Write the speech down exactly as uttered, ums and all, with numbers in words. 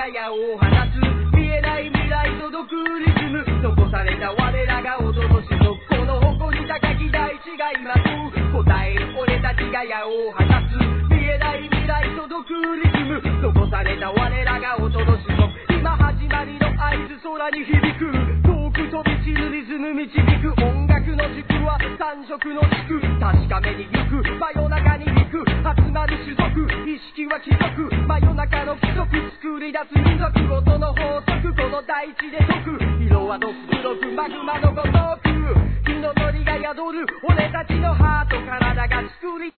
矢を放つ見えない未来届くリズム残された我らが踊る種族この誇り高き大地が今と答える俺たちが矢を放つ見えない未来届くリズム残された我らが踊る種族今始まりの合図空に響く遠く飛び散るリズム導く音楽の軸は三色の軸確かめに行く真夜中に行く集まる種族意識は貴族真夜中の規則作り出す民族ごとの法則この大地で解く色はドス黒くマグマのごとく火の鳥が宿る俺たちのハート体が作り